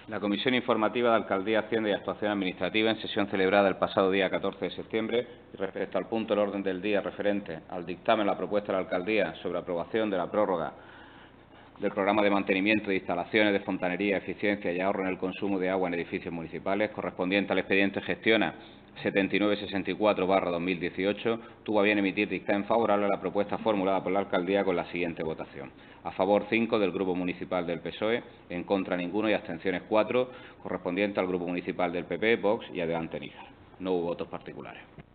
La Comisión Informativa de Alcaldía, Hacienda y Actuación Administrativa, en sesión celebrada el pasado día 14 de septiembre, respecto al punto del orden del día referente al dictamen de la propuesta de la Alcaldía sobre aprobación de la prórroga del programa de mantenimiento de instalaciones de fontanería, eficiencia y ahorro en el consumo de agua en edificios municipales, correspondiente al expediente Gestiona 7964/2018, tuvo a bien emitir dictamen favorable a la propuesta formulada por la Alcaldía con la siguiente votación. A favor 5 del Grupo Municipal del PSOE, en contra ninguno y abstenciones 4, correspondiente al Grupo Municipal del PP, Vox y Adelante Níjar. No hubo votos particulares.